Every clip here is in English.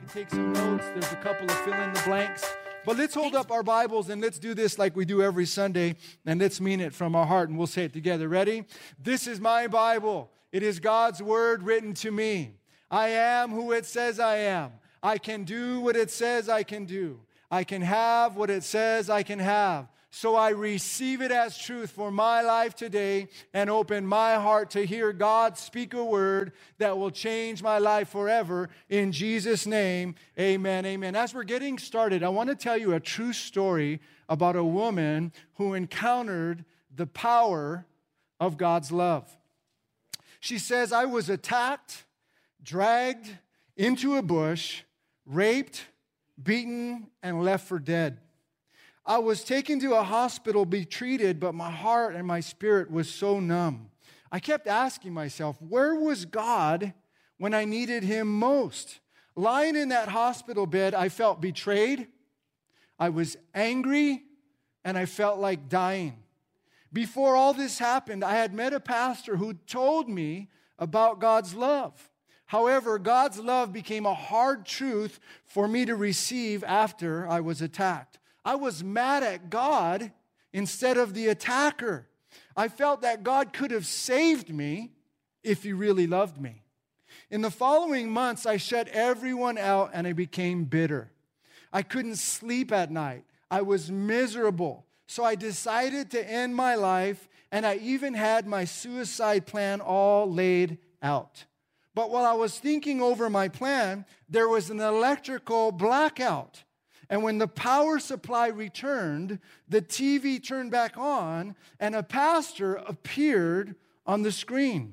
can take some notes. There's a couple of fill in the blanks. But let's hold up our Bibles and let's do this like we do every Sunday, and let's mean it from our heart, and we'll say it together. Ready? This is my Bible. It is God's word written to me. I am who it says I am. I can do what it says I can do. I can have what it says I can have. So I receive it as truth for my life today and open my heart to hear God speak a word that will change my life forever. In Jesus' name, amen, amen. As we're getting started, I want to tell you a true story about a woman who encountered the power of God's love. She says, I was attacked, dragged into a bush, raped, beaten, and left for dead. I was taken to a hospital to be treated, but my heart and my spirit was so numb. I kept asking myself, where was God when I needed Him most? Lying in that hospital bed, I felt betrayed, I was angry, and I felt like dying. Before all this happened, I had met a pastor who told me about God's love. However, God's love became a hard truth for me to receive after I was attacked. I was mad at God instead of the attacker. I felt that God could have saved me if He really loved me. In the following months, I shut everyone out and I became bitter. I couldn't sleep at night. I was miserable. So I decided to end my life, and I even had my suicide plan all laid out. But while I was thinking over my plan, there was an electrical blackout. And when the power supply returned, the TV turned back on, and a pastor appeared on the screen.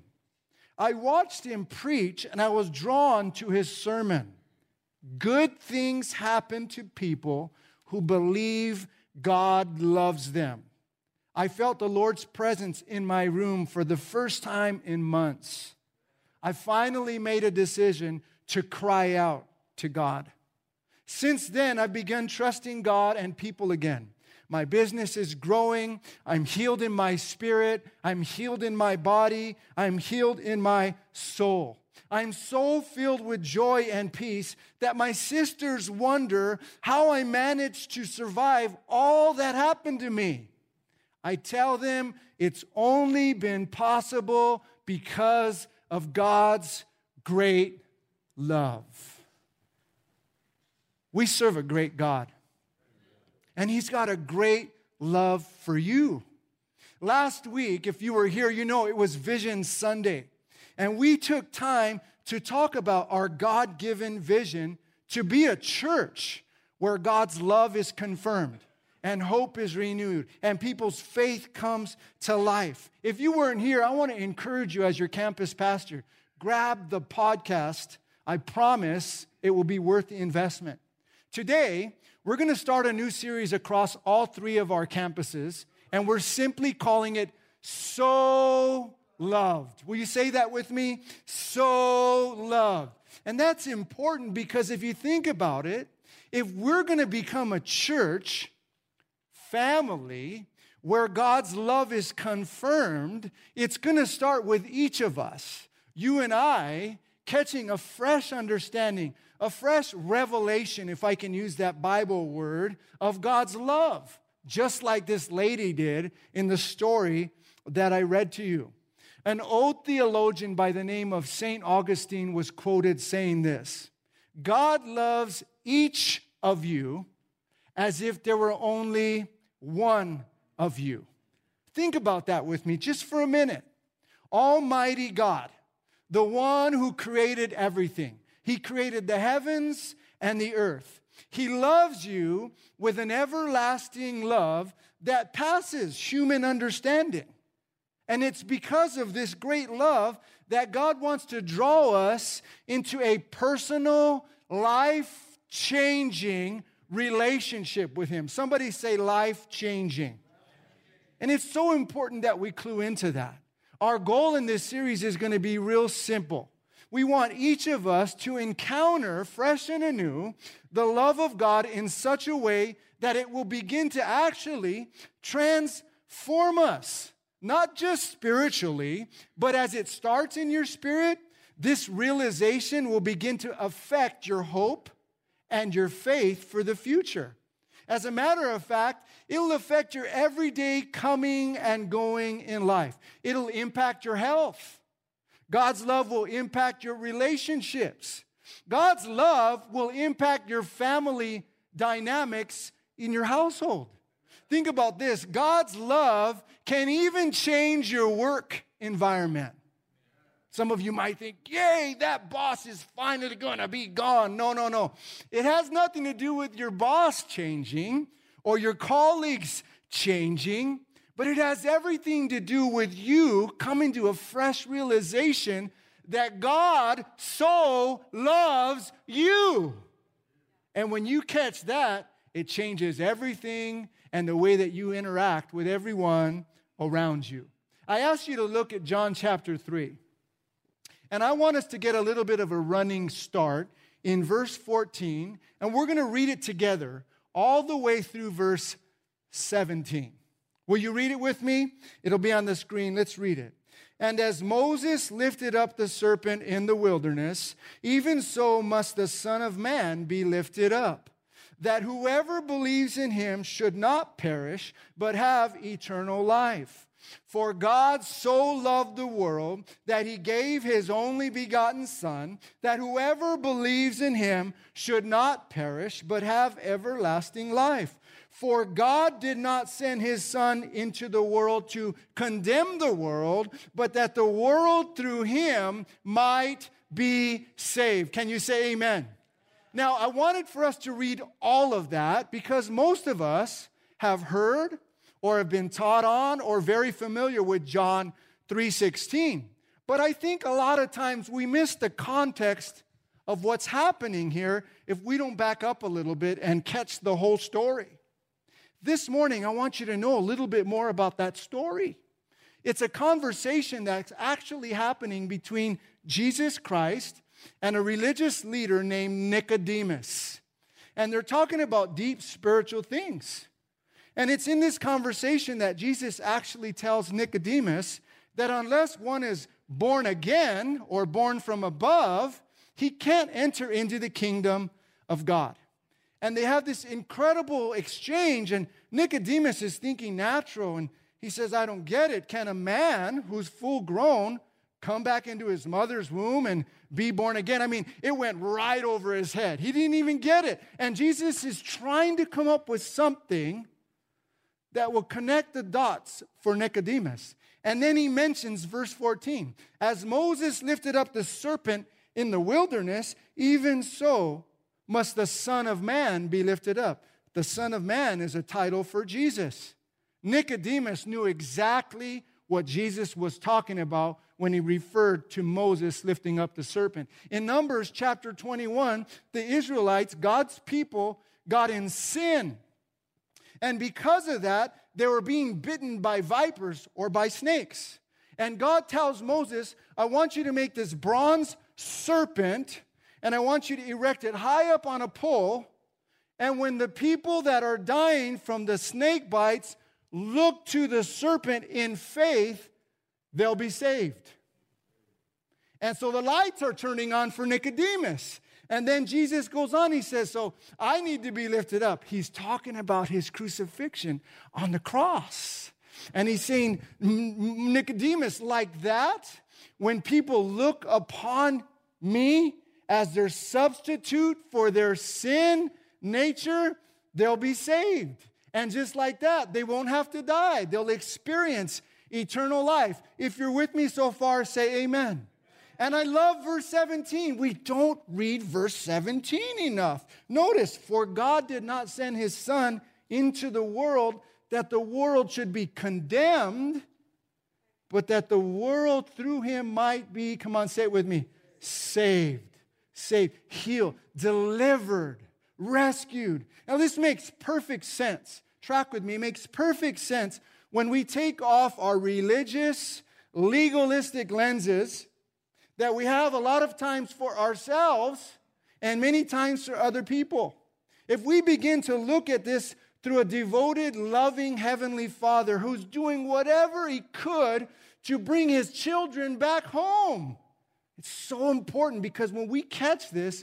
I watched him preach, and I was drawn to his sermon. Good things happen to people who believe God loves them. I felt the Lord's presence in my room for the first time in months. I finally made a decision to cry out to God. Since then, I've begun trusting God and people again. My business is growing. I'm healed in my spirit. I'm healed in my body. I'm healed in my soul. I'm so filled with joy and peace that my sisters wonder how I managed to survive all that happened to me. I tell them it's only been possible because of God's great love. We serve a great God, and He's got a great love for you. Last week, if you were here, you know it was Vision Sunday, and we took time to talk about our God-given vision to be a church where God's love is confirmed and hope is renewed and people's faith comes to life. If you weren't here, I want to encourage you as your campus pastor, grab the podcast. I promise it will be worth the investment. Today, we're going to start a new series across all three of our campuses, and we're simply calling it So Loved. Will you say that with me? So loved. And that's important because if you think about it, if we're going to become a church family where God's love is confirmed, it's going to start with each of us, you and I, catching a fresh understanding, a fresh revelation, if I can use that Bible word, of God's love, just like this lady did in the story that I read to you. An old theologian by the name of St. Augustine was quoted saying this: God loves each of you as if there were only one of you. Think about that with me just for a minute. Almighty God, the one who created everything. He created the heavens and the earth. He loves you with an everlasting love that passes human understanding. And it's because of this great love that God wants to draw us into a personal, life-changing relationship with Him. Somebody say life-changing. And it's so important that we clue into that. Our goal in this series is going to be real simple. We want each of us to encounter fresh and anew the love of God in such a way that it will begin to actually transform us. Not just spiritually, but as it starts in your spirit, this realization will begin to affect your hope, and your faith for the future. As a matter of fact, it'll affect your everyday coming and going in life. It'll impact your health. God's love will impact your relationships. God's love will impact your family dynamics in your household. Think about this. God's love can even change your work environment. Some of you might think, yay, that boss is finally going to be gone. No. It has nothing to do with your boss changing or your colleagues changing, but it has everything to do with you coming to a fresh realization that God so loves you. And when you catch that, it changes everything and the way that you interact with everyone around you. I asked you to look at John chapter 3. And I want us to get a little bit of a running start in verse 14. And we're going to read it together all the way through verse 17. Will you read it with me? It'll be on the screen. Let's read it. And as Moses lifted up the serpent in the wilderness, even so must the Son of Man be lifted up, that whoever believes in him should not perish, but have eternal life. For God so loved the world that he gave his only begotten Son, that whoever believes in him should not perish, but have everlasting life. For God did not send his Son into the world to condemn the world, but that the world through him might be saved. Can you say amen? Now, I wanted for us to read all of that because most of us have heard or have been taught on or very familiar with John 3:16. But I think a lot of times we miss the context of what's happening here if we don't back up a little bit and catch the whole story. This morning, I want you to know a little bit more about that story. It's a conversation that's actually happening between Jesus Christ and a religious leader named Nicodemus. And they're talking about deep spiritual things. And it's in this conversation that Jesus actually tells Nicodemus that unless one is born again or born from above, he can't enter into the kingdom of God. And they have this incredible exchange, and Nicodemus is thinking natural, and he says, I don't get it. Can a man who's full grown come back into his mother's womb and be born again? I mean, it went right over his head. He didn't even get it. And Jesus is trying to come up with something that will connect the dots for Nicodemus. And then he mentions verse 14. As Moses lifted up the serpent in the wilderness, even so must the Son of Man be lifted up. The Son of Man is a title for Jesus. Nicodemus knew exactly what Jesus was talking about when he referred to Moses lifting up the serpent. In Numbers chapter 21, the Israelites, God's people, got in sin. And because of that, they were being bitten by vipers or by snakes. And God tells Moses, I want you to make this bronze serpent, and I want you to erect it high up on a pole. And when the people that are dying from the snake bites look to the serpent in faith, they'll be saved. And so the lights are turning on for Nicodemus. And then Jesus goes on, he says, so I need to be lifted up. He's talking about his crucifixion on the cross. And he's saying, Nicodemus, like that, when people look upon me as their substitute for their sin nature, they'll be saved. And just like that, they won't have to die. They'll experience eternal life. If you're with me so far, say amen. And I love verse 17. We don't read verse 17 enough. Notice, for God did not send his Son into the world that the world should be condemned, but that the world through him might be, come on, say it with me, saved, healed, delivered, rescued. Now this makes perfect sense. Track with me. It makes perfect sense when we take off our religious, legalistic lenses that we have a lot of times for ourselves and many times for other people. If we begin to look at this through a devoted, loving Heavenly Father who's doing whatever he could to bring his children back home. It's so important because when we catch this,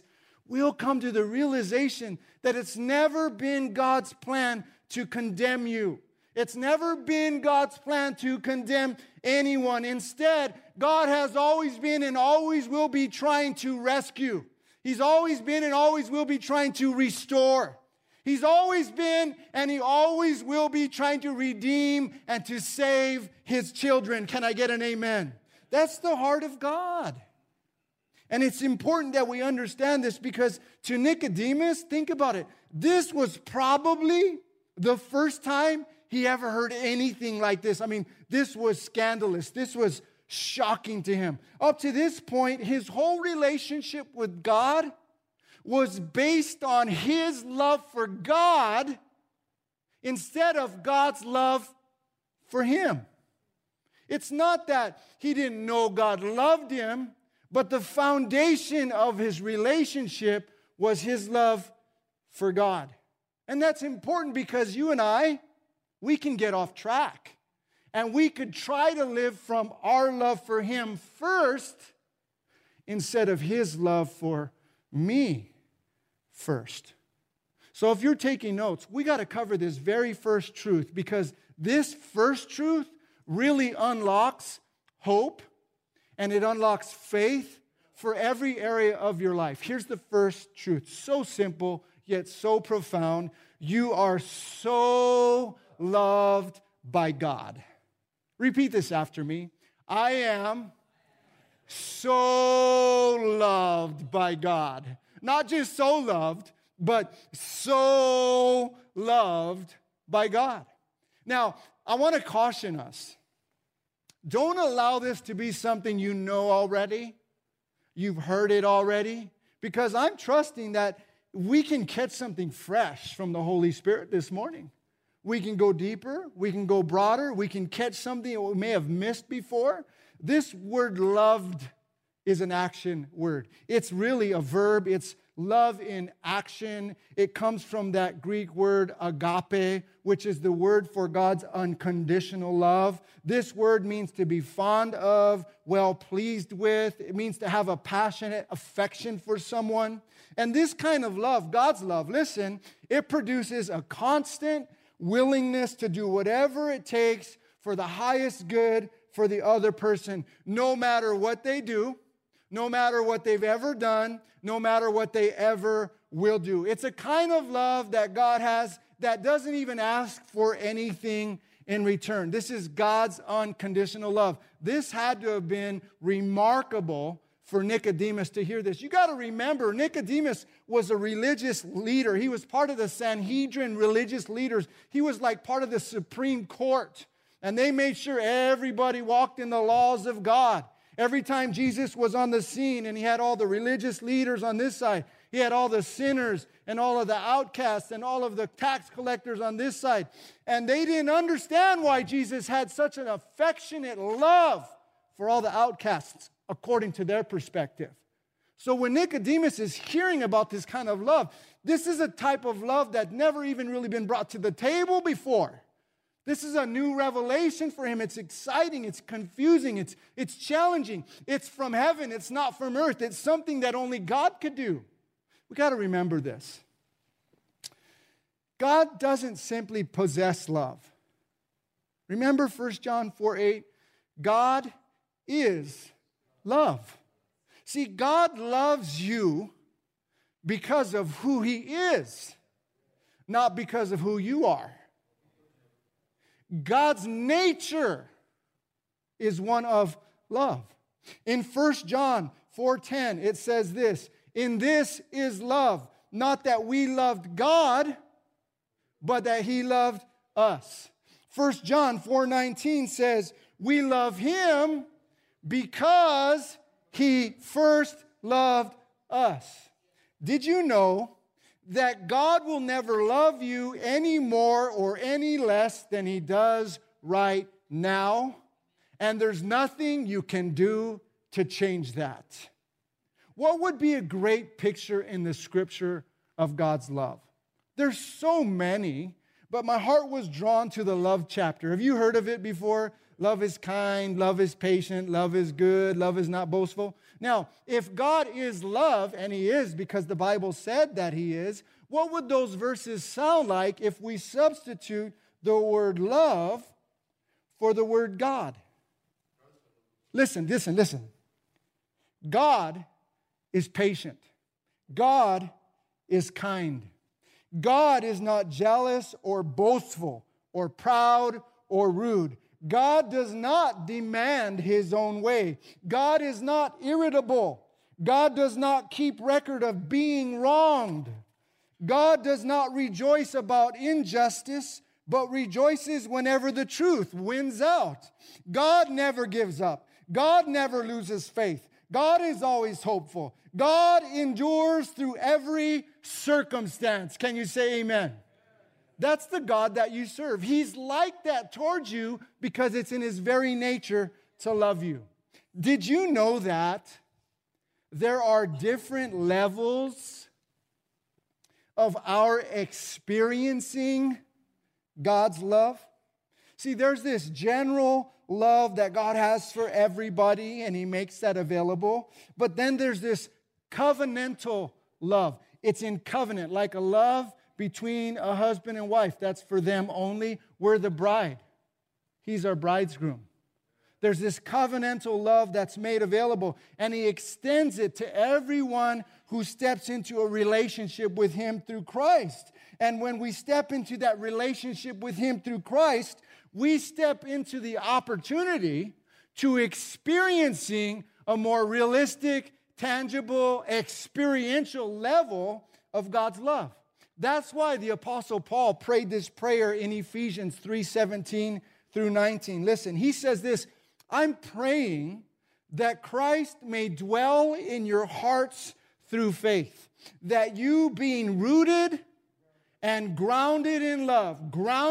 we'll come to the realization that it's never been God's plan to condemn you. It's never been God's plan to condemn anyone. Instead, God has always been and always will be trying to rescue. He's always been and always will be trying to restore. He's always been and He always will be trying to redeem and to save His children. Can I get an amen? That's the heart of God. And it's important that we understand this because to Nicodemus, think about it. This was probably the first time he ever heard anything like this. I mean, this was scandalous. This was shocking to him. Up to this point, his whole relationship with God was based on his love for God instead of God's love for him. It's not that he didn't know God loved him, but the foundation of his relationship was his love for God. And that's important because you and I, we can get off track. And we could try to live from our love for Him first instead of His love for me first. So if you're taking notes, we got to cover this very first truth because this first truth really unlocks hope and it unlocks faith for every area of your life. Here's the first truth. So simple, yet so profound. You are so loved by God. Repeat this after me. I am so loved by God. Not just so loved, but so loved by God. Now, I want to caution us. Don't allow this to be something you know already. You've heard it already. Because I'm trusting that we can catch something fresh from the Holy Spirit this morning. We can go deeper. We can go broader. We can catch something that we may have missed before. This word loved is an action word. It's really a verb. It's love in action. It comes from that Greek word agape, which is the word for God's unconditional love. This word means to be fond of, well pleased with. It means to have a passionate affection for someone. And this kind of love, God's love, listen, it produces a constant willingness to do whatever it takes for the highest good for the other person, no matter what they do, no matter what they've ever done, no matter what they ever will do. It's a kind of love that God has that doesn't even ask for anything in return. This is God's unconditional love. This had to have been remarkable for Nicodemus to hear this. You got to remember, Nicodemus was a religious leader. He was part of the Sanhedrin religious leaders. He was like part of the Supreme Court. And they made sure everybody walked in the laws of God. Every time Jesus was on the scene and He had all the religious leaders on this side, He had all the sinners and all of the outcasts and all of the tax collectors on this side. And they didn't understand why Jesus had such an affectionate love for all the outcasts according to their perspective. So when Nicodemus is hearing about this kind of love, this is a type of love that never even really been brought to the table before. This is a new revelation for him. It's exciting. It's confusing. It's challenging. It's from heaven. It's not from earth. It's something that only God could do. We got to remember this. God doesn't simply possess love. Remember 1 John 4:8? God is love. See, God loves you because of who He is, not because of who you are. God's nature is one of love. In 1 John 4:10, it says this, "In this is love, not that we loved God, but that He loved us." 1 John 4:19 says, "We love Him because He first loved us." Did you know that God will never love you any more or any less than He does right now? And there's nothing you can do to change that. What would be a great picture in the Scripture of God's love? There's so many, but my heart was drawn to the love chapter. Have you heard of it before? Love is kind, love is patient, love is good, love is not boastful. Now, if God is love, and He is because the Bible said that He is, what would those verses sound like if we substitute the word love for the word God? Listen. God is patient. God is kind. God is not jealous or boastful or proud or rude. God does not demand His own way. God is not irritable. God does not keep record of being wronged. God does not rejoice about injustice, but rejoices whenever the truth wins out. God never gives up. God never loses faith. God is always hopeful. God endures through every circumstance. Can you say amen? That's the God that you serve. He's like that towards you because it's in His very nature to love you. Did you know that there are different levels of our experiencing God's love? See, there's this general love that God has for everybody, and He makes that available. But then there's this covenantal love. It's in covenant, like a love between a husband and wife. That's for them only. We're the bride. He's our bridegroom. There's this covenantal love that's made available, and He extends it to everyone who steps into a relationship with Him through Christ. And when we step into that relationship with Him through Christ, we step into the opportunity to experiencing a more realistic, tangible, experiential level of God's love. That's why the Apostle Paul prayed this prayer in Ephesians 3:17 through 19. Listen, he says this, I'm praying that Christ may dwell in your hearts through faith, that you being rooted and grounded in love,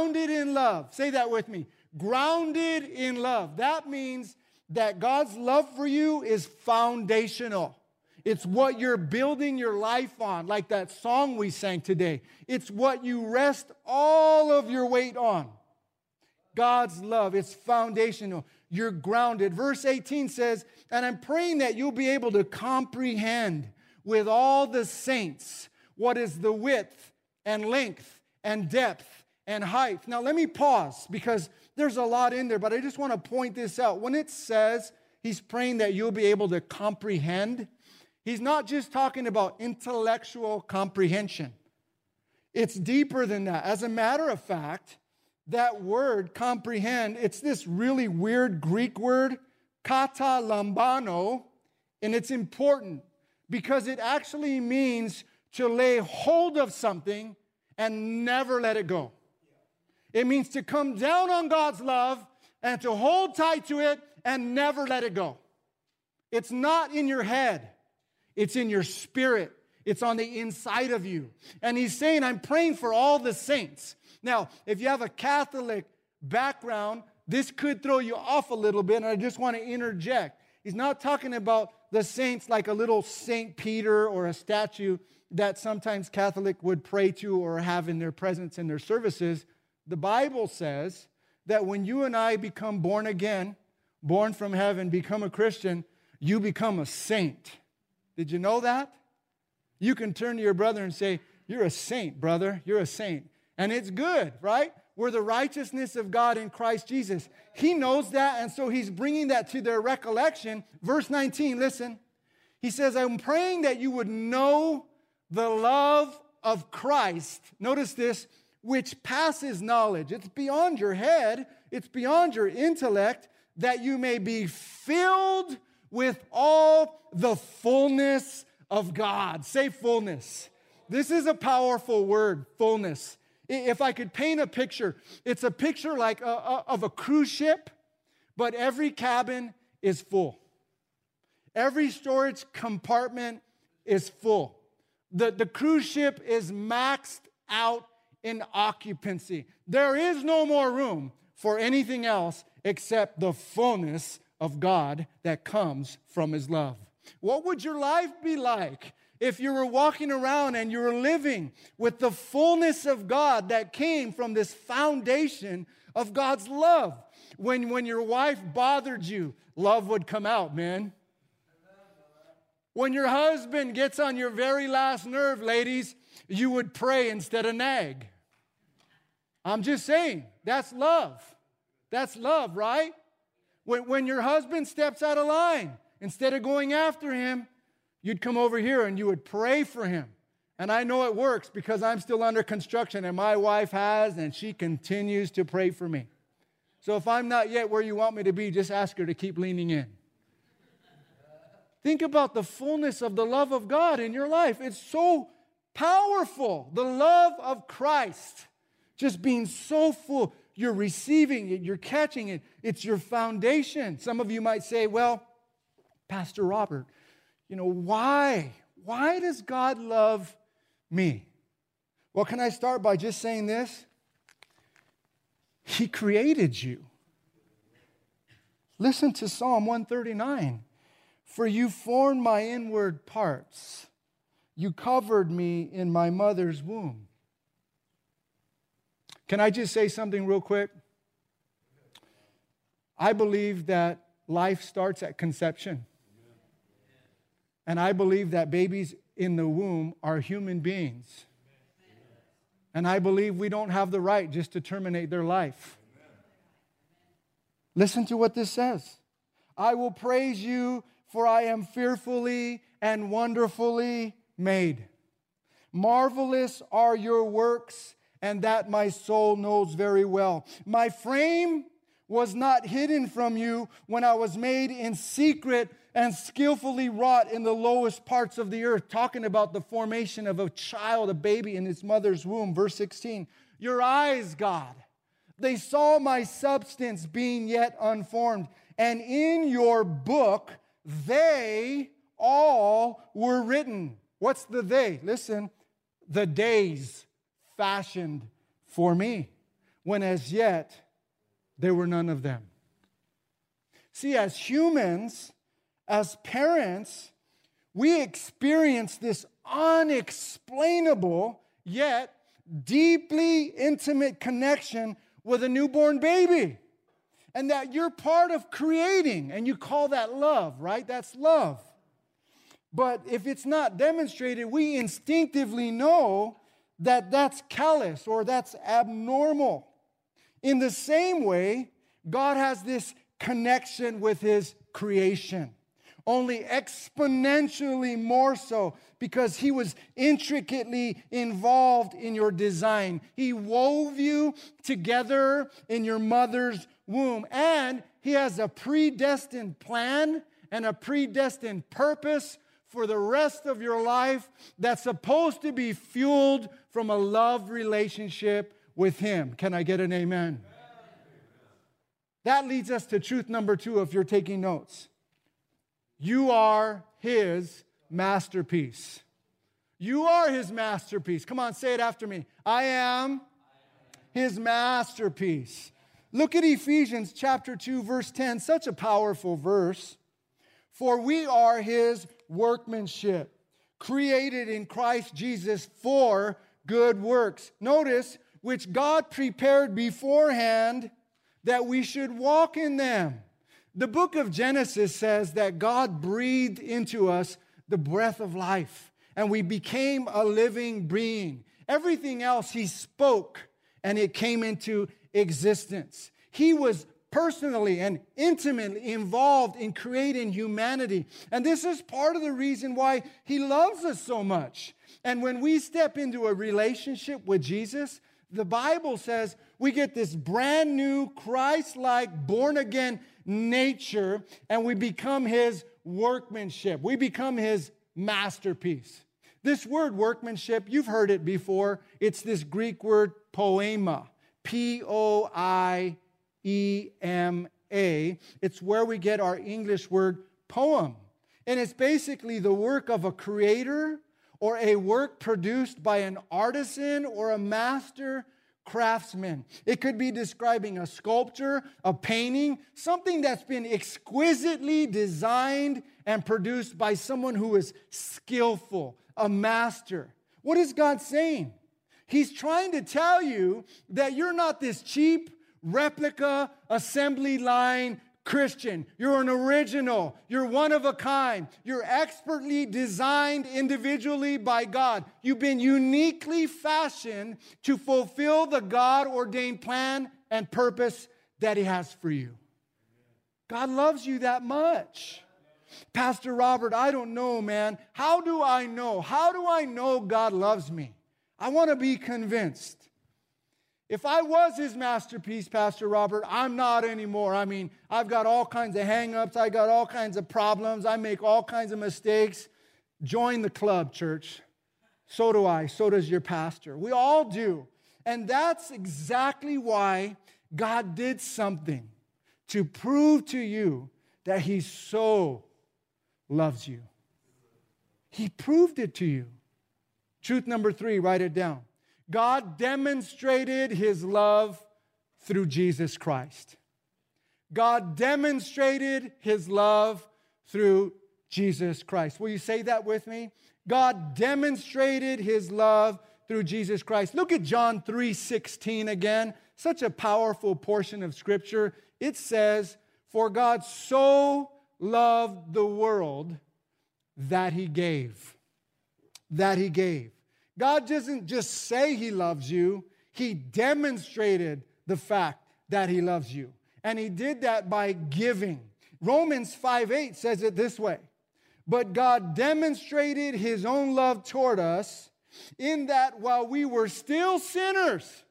say that with me, grounded in love. That means that God's love for you is foundational. It's what you're building your life on, like that song we sang today. It's what you rest all of your weight on. God's love, it's foundational. You're grounded. Verse 18 says, and I'm praying that you'll be able to comprehend with all the saints what is the width and length and depth and height. Now let me pause because there's a lot in there, but I just want to point this out. When it says He's praying that you'll be able to comprehend, He's not just talking about intellectual comprehension. It's deeper than that. As a matter of fact, that word, comprehend, it's this really weird Greek word, katalambano, and it's important because it actually means to lay hold of something and never let it go. It means to come down on God's love and to hold tight to it and never let it go. It's not in your head. It's in your spirit. It's on the inside of you. And He's saying, I'm praying for all the saints. Now, if you have a Catholic background, this could throw you off a little bit, and I just want to interject. He's not talking about the saints like a little St. Peter or a statue that sometimes Catholic would pray to or have in their presence in their services. The Bible says that when you and I become born again, born from heaven, become a Christian, you become a saint. Did you know that? You can turn to your brother and say, you're a saint, brother. You're a saint. And it's good, right? We're the righteousness of God in Christ Jesus. He knows that, and so He's bringing that to their recollection. Verse 19, listen. He says, I'm praying that you would know the love of Christ. Notice this, which passes knowledge. It's beyond your head. It's beyond your intellect, that you may be filled with all the fullness of God. Say fullness. This is a powerful word, fullness. If I could paint a picture, it's a picture like of a cruise ship, but every cabin is full. Every storage compartment is full. The cruise ship is maxed out in occupancy. There is no more room for anything else except the fullness of God that comes from His love. What would your life be like if you were walking around and you were living with the fullness of God that came from this foundation of God's love? when your wife bothered you, love would come out, man. When your husband gets on your very last nerve, ladies, you would pray instead of nag. I'm just saying, that's love. That's love, right? When your husband steps out of line, instead of going after him, you'd come over here and you would pray for him. And I know it works because I'm still under construction and my wife has, and she continues to pray for me. So if I'm not yet where you want me to be, just ask her to keep leaning in. Think about the fullness of the love of God in your life. It's so powerful. The love of Christ just being so full. You're receiving it. You're catching it. It's your foundation. Some of you might say, well, Pastor Robert, why? Why does God love me? Well, can I start by just saying this? He created you. Listen to Psalm 139. For you formed my inward parts. You covered me in my mother's womb. Can I just say something real quick? I believe that life starts at conception. And I believe that babies in the womb are human beings. And I believe we don't have the right just to terminate their life. Listen to what this says. I will praise you, for I am fearfully and wonderfully made. Marvelous are your works, and that my soul knows very well. My frame was not hidden from you when I was made in secret and skillfully wrought in the lowest parts of the earth. Talking about the formation of a child, a baby in its mother's womb. Verse 16. Your eyes, God, they saw my substance being yet unformed. And in your book, they all were written. What's the they? Listen. The days fashioned for me, when as yet there were none of them. See, as humans, as parents, we experience this unexplainable yet deeply intimate connection with a newborn baby. And that you're part of creating, and you call that love, right? That's love. But if it's not demonstrated, we instinctively know that that's callous or that's abnormal. In the same way, God has this connection with His creation, only exponentially more so because He was intricately involved in your design. He wove you together in your mother's womb, and He has a predestined plan and a predestined purpose for the rest of your life that's supposed to be fueled from a love relationship with Him. Can I get an amen? That leads us to truth number 2 if you're taking notes. You are His masterpiece. You are His masterpiece. Come on, say it after me. I am His masterpiece. Look at Ephesians chapter 2, verse 10. Such a powerful verse. For we are His workmanship, created in Christ Jesus for good works. Notice, which God prepared beforehand that we should walk in them. The book of Genesis says that God breathed into us the breath of life, and we became a living being. Everything else He spoke, and it came into existence. He was personally and intimately involved in creating humanity. And this is part of the reason why He loves us so much. And when we step into a relationship with Jesus, the Bible says we get this brand new Christ-like born-again nature, and we become His workmanship. We become His masterpiece. This word workmanship, you've heard it before. It's this Greek word poema. Poiema. It's where we get our English word poem. And it's basically the work of a creator or a work produced by an artisan or a master craftsman. It could be describing a sculpture, a painting, something that's been exquisitely designed and produced by someone who is skillful, a master. What is God saying? He's trying to tell you that you're not this cheap, replica, assembly line Christian. You're an original. You're one of a kind. You're expertly designed individually by God. You've been uniquely fashioned to fulfill the God-ordained plan and purpose that He has for you. God loves you that much. Pastor Robert, I don't know, man. How do I know? How do I know God loves me? I want to be convinced. If I was His masterpiece, Pastor Robert, I'm not anymore. I mean, I've got all kinds of hang-ups. I got all kinds of problems. I make all kinds of mistakes. Join the club, church. So do I. So does your pastor. We all do. And that's exactly why God did something to prove to you that He so loves you. He proved it to you. Truth number 3, write it down. God demonstrated His love through Jesus Christ. God demonstrated His love through Jesus Christ. Will you say that with me? God demonstrated His love through Jesus Christ. Look at John 3:16 again. Such a powerful portion of Scripture. It says, "For God so loved the world that He gave." That He gave. God doesn't just say He loves you. He demonstrated the fact that He loves you. And He did that by giving. Romans 5:8 says it this way. But God demonstrated His own love toward us in that while we were still sinners,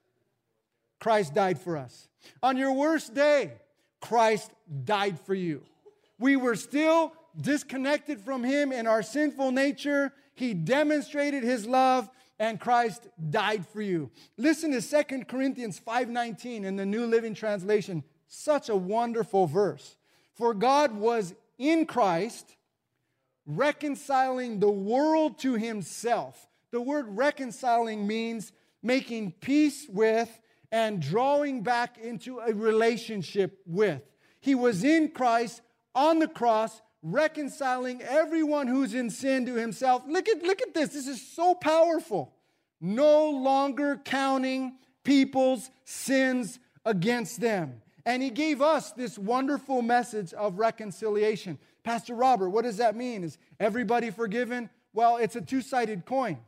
Christ died for us. On your worst day, Christ died for you. We were still disconnected from Him in our sinful nature. He demonstrated His love, and Christ died for you. Listen to 2 Corinthians 5:19 in the New Living Translation. Such a wonderful verse. For God was in Christ, reconciling the world to Himself. The word reconciling means making peace with and drawing back into a relationship with. He was in Christ on the cross, reconciling everyone who's in sin to Himself. Look at this. This is so powerful. No longer counting people's sins against them. And He gave us this wonderful message of reconciliation. Pastor Robert, what does that mean? Is everybody forgiven? Well, it's a two-sided coin.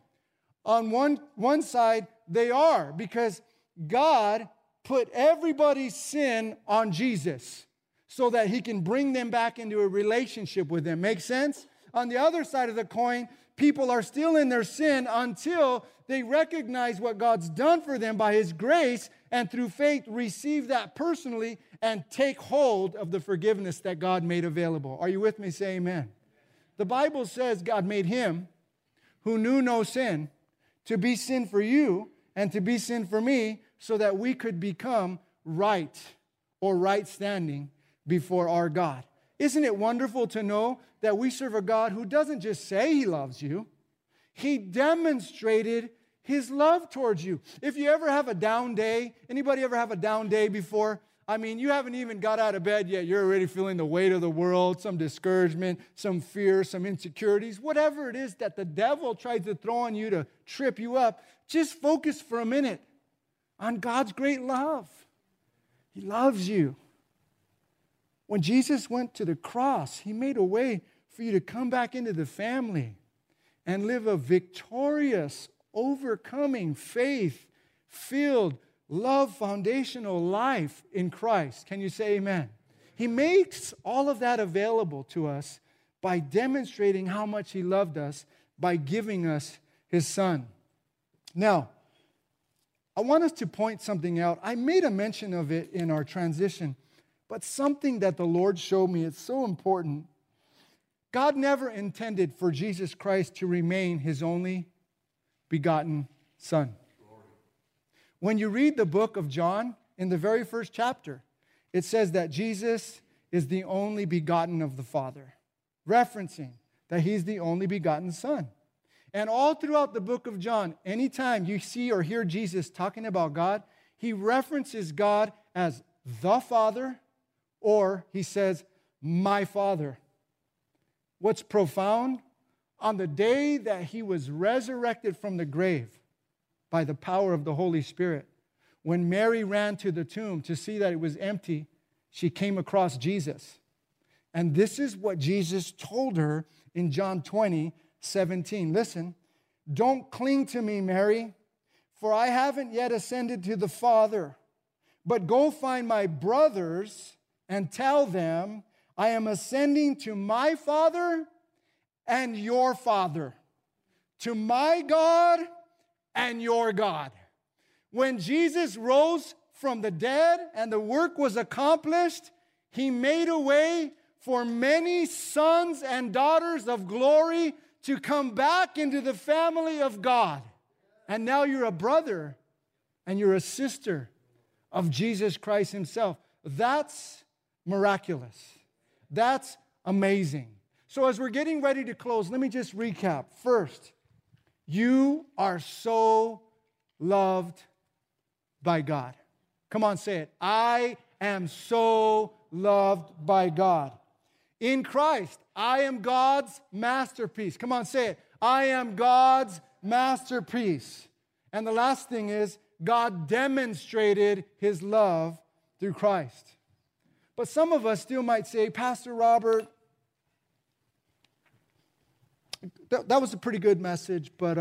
On one side, they are, because God put everybody's sin on Jesus so that He can bring them back into a relationship with them. Make sense? On the other side of the coin, people are still in their sin until they recognize what God's done for them by His grace, and through faith receive that personally and take hold of the forgiveness that God made available. Are you with me? Say amen. The Bible says God made Him who knew no sin to be sin for you and to be sin for me, so that we could become right or right standing before our God. Isn't it wonderful to know that we serve a God who doesn't just say He loves you, He demonstrated His love towards you. If you ever have a down day, anybody ever have a down day before? I mean, you haven't even got out of bed yet. You're already feeling the weight of the world, some discouragement, some fear, some insecurities, whatever it is that the devil tries to throw on you to trip you up. Just focus for a minute on God's great love. He loves you. When Jesus went to the cross, He made a way for you to come back into the family and live a victorious, overcoming, faith-filled, love foundational life in Christ. Can you say amen? He makes all of that available to us by demonstrating how much He loved us by giving us His Son. Now, I want us to point something out. I made a mention of it in our transition, but something that the Lord showed me, it's so important. God never intended for Jesus Christ to remain His only begotten Son. When you read the book of John, in the very first chapter, it says that Jesus is the only begotten of the Father, referencing that He's the only begotten Son. And all throughout the book of John, anytime you see or hear Jesus talking about God, He references God as the Father, or He says, my Father. What's profound? On the day that He was resurrected from the grave by the power of the Holy Spirit, When Mary ran to the tomb to see that it was empty, she came across Jesus. And this is what Jesus told her in John 20:17. Listen, "Don't cling to me, Mary, for I haven't yet ascended to the Father. But go find my brothers and tell them, I am ascending to my Father and your Father, to my God and your God." When Jesus rose from the dead and the work was accomplished, he made a way for many sons and daughters of glory to come back into the family of God. And now you're a brother and you're a sister of Jesus Christ himself. That's miraculous. That's amazing. So as we're getting ready to close, let me just recap. First, you are so loved by God. Come on, say it. I am so loved by God. In Christ, I am God's masterpiece. Come on, say it. I am God's masterpiece. And the last thing is, God demonstrated his love through Christ. But some of us still might say, Pastor Robert, that was a pretty good message, but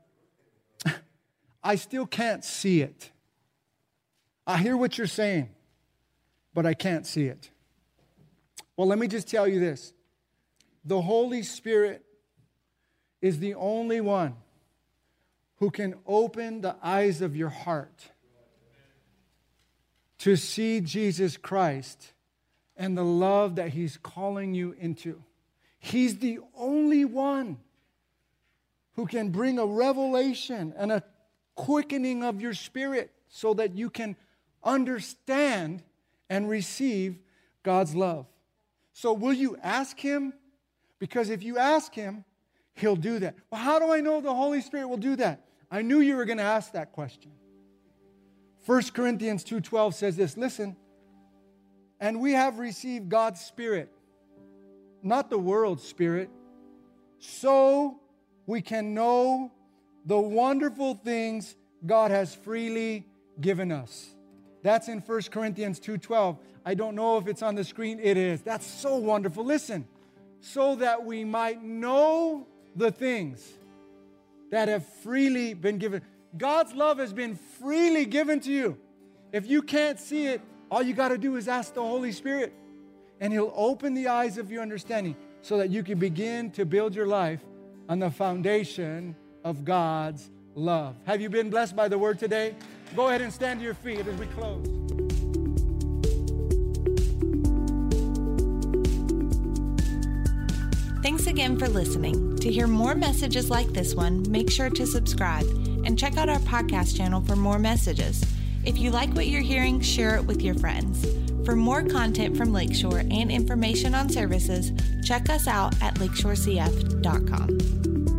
I still can't see it. I hear what you're saying, but I can't see it. Well, let me just tell you this. The Holy Spirit is the only one who can open the eyes of your heart to see Jesus Christ and the love that he's calling you into. He's the only one who can bring a revelation and a quickening of your spirit so that you can understand and receive God's love. So will you ask him? Because if you ask him, he'll do that. Well, how do I know the Holy Spirit will do that? I knew you were going to ask that question. 1 Corinthians 2:12 says this, listen, and we have received God's Spirit, not the world's spirit, so we can know the wonderful things God has freely given us. That's in 1 Corinthians 2:12. I don't know if it's on the screen. It is. That's so wonderful. Listen, so that we might know the things that have freely been given. God's love has been freely given to you. If you can't see it, all you got to do is ask the Holy Spirit, and he'll open the eyes of your understanding so that you can begin to build your life on the foundation of God's love. Have you been blessed by the word today? Go ahead and stand to your feet as we close. Thanks again for listening. To hear more messages like this one, make sure to subscribe and check out our podcast channel for more messages. If you like what you're hearing, share it with your friends. For more content from Lakeshore and information on services, check us out at lakeshorecf.com.